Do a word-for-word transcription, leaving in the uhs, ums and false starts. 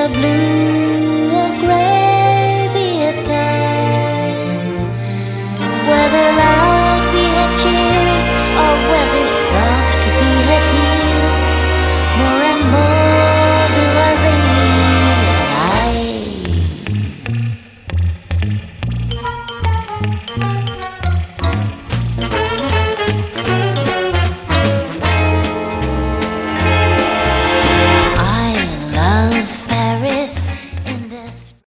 of blue or gray be his skies, whether loud we had cheers or whether soft we had tears, more and more do I realize